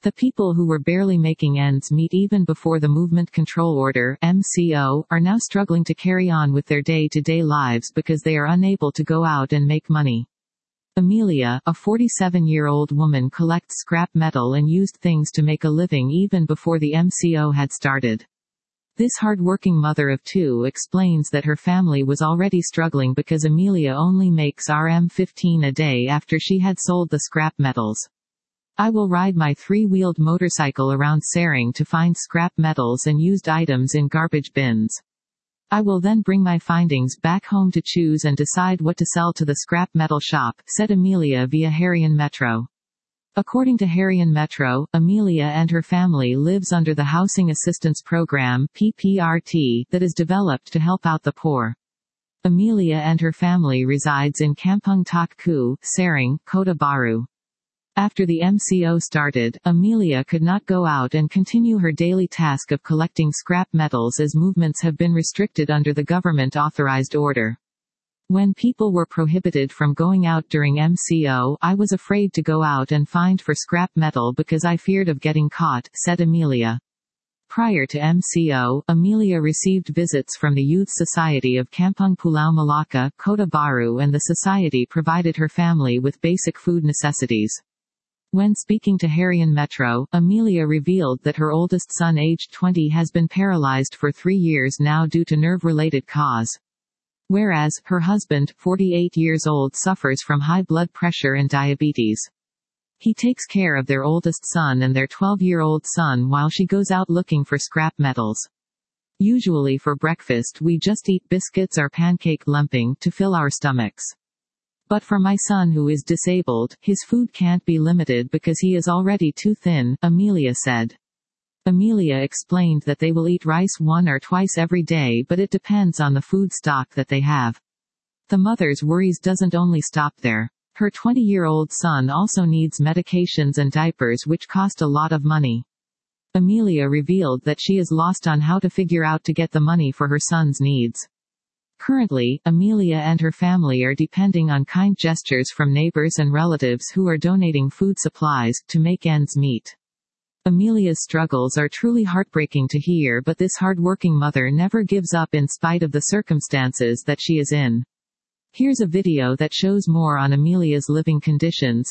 The people who were barely making ends meet even before the Movement Control Order (MCO) are now struggling to carry on with their day-to-day lives because they are unable to go out and make money. Amelia, a 47-year-old woman, collects scrap metal and used things to make a living even before the MCO had started. This hard-working mother of two explains that her family was already struggling because Amelia only makes Rm15 a day after she had sold the scrap metals. I will ride my three-wheeled motorcycle around Sering to find scrap metals and used items in garbage bins. I will then bring my findings back home to choose and decide what to sell to the scrap metal shop, said Amelia via Harian Metro. According to Harian Metro, Amelia and her family lives under the Housing Assistance Program (PPRT) that is developed to help out the poor. Amelia and her family resides in Kampung Tak Ku, Sering, Kota Baru. After the MCO started, Amelia could not go out and continue her daily task of collecting scrap metals as movements have been restricted under the government-authorized order. When people were prohibited from going out during MCO, I was afraid to go out and find for scrap metal because I feared of getting caught, said Amelia. Prior to MCO, Amelia received visits from the Youth Society of Kampung Pulau Malaka, Kota Baru, and the society provided her family with basic food necessities. When speaking to Harian Metro, Amelia revealed that her oldest son, aged 20, has been paralyzed for 3 years now due to nerve-related cause. Whereas, her husband, 48 years old, suffers from high blood pressure and diabetes. He takes care of their oldest son and their 12-year-old son while she goes out looking for scrap metals. Usually for breakfast we just eat biscuits or pancake lumping to fill our stomachs. But for my son who is disabled, his food can't be limited because he is already too thin, Amelia said. Amelia explained that they will eat rice 1 or twice every day, but it depends on the food stock that they have. The mother's worries doesn't only stop there. Her 20-year-old son also needs medications and diapers which cost a lot of money. Amelia revealed that she is lost on how to figure out to get the money for her son's needs. Currently, Amelia and her family are depending on kind gestures from neighbors and relatives who are donating food supplies to make ends meet. Amelia's struggles are truly heartbreaking to hear, but this hard-working mother never gives up in spite of the circumstances that she is in. Here's a video that shows more on Amelia's living conditions.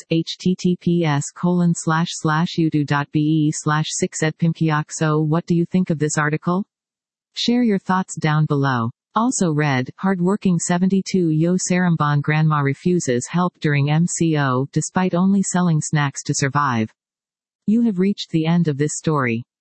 https://udu.be/6edpimkiak. So what do you think of this article? Share your thoughts down below. Also read, hardworking 72-year Seremban grandma refuses help during MCO despite only selling snacks to survive. You have reached the end of this story.